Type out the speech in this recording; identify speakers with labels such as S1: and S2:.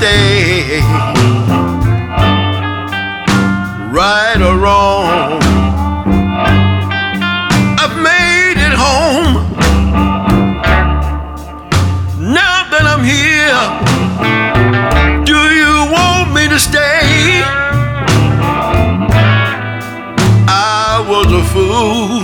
S1: stay. Right or wrong, I've made it home. Now that I'm here, do you want me to stay? I was a fool